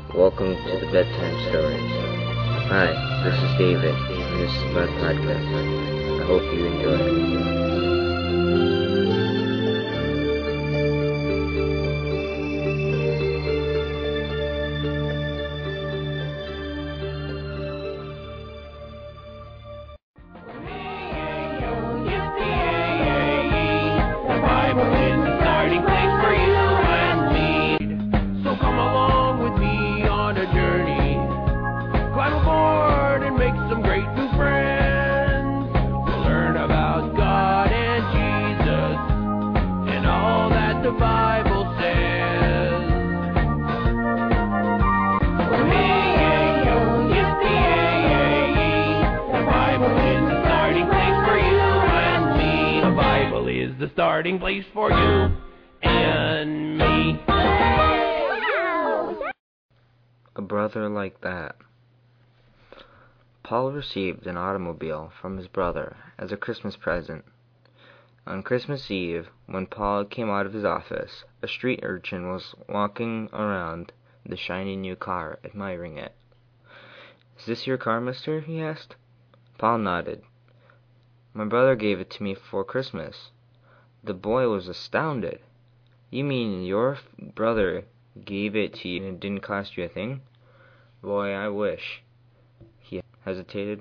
Welcome to the Bedtime Stories. Hi, this is David, and this is my podcast. I hope you enjoy. The starting place for you and me. A brother like that. Paul received an automobile from his brother as a Christmas present. On Christmas Eve, when Paul came out of his office, a street urchin was walking around the shiny new car, admiring it. "Is this your car, mister?" he asked. Paul nodded. "My brother gave it to me for Christmas." The boy was astounded. "You mean your brother gave it to you and it didn't cost you a thing?" "Boy, I wish." He hesitated.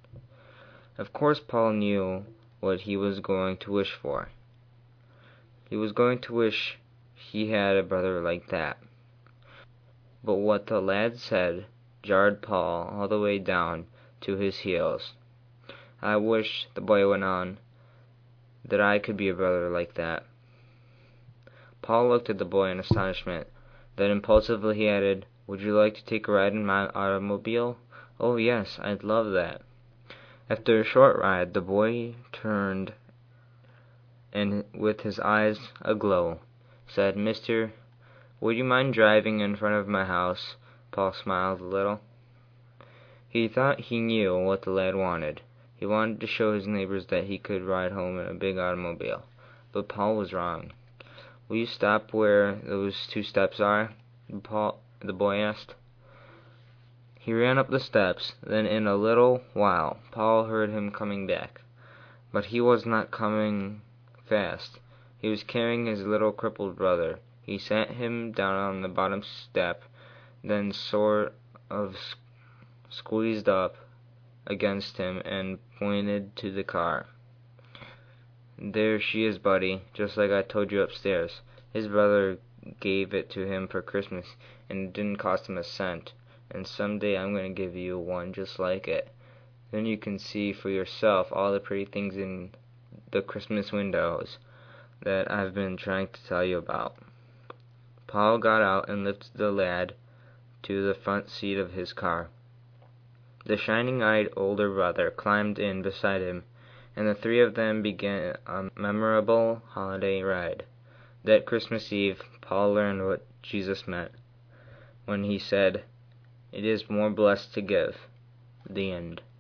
Of course Paul knew what he was going to wish for. He was going to wish he had a brother like that. But what the lad said jarred Paul all the way down to his heels. "I wish," the boy went on, "that I could be a brother like that." Paul looked at the boy in astonishment. Then impulsively he added, "Would you like to take a ride in my automobile?" "Oh, yes, I'd love that." After a short ride, the boy turned and, with his eyes aglow, said, "Mister, would you mind driving in front of my house?" Paul smiled a little. He thought he knew what the lad wanted. He wanted to show his neighbors that he could ride home in a big automobile. But Paul was wrong. "Will you stop where those 2 steps are?" the boy asked. He ran up the steps. Then in a little while Paul heard him coming back. But he was not coming fast. He was carrying his little crippled brother. He sat him down on the bottom step, then sort of squeezed up against him and pointed to the car. "There she is, buddy, just like I told you upstairs. His brother gave it to him for Christmas, and it didn't cost him a cent, and someday I'm going to give you one just like it. Then you can see for yourself all the pretty things in the Christmas windows that I've been trying to tell you about." Paul got out and lifted the lad to the front seat of his car. The shining-eyed older brother climbed in beside him, and the 3 of them began a memorable holiday ride. That Christmas Eve, Paul learned what Jesus meant when he said, "It is more blessed to give." The end.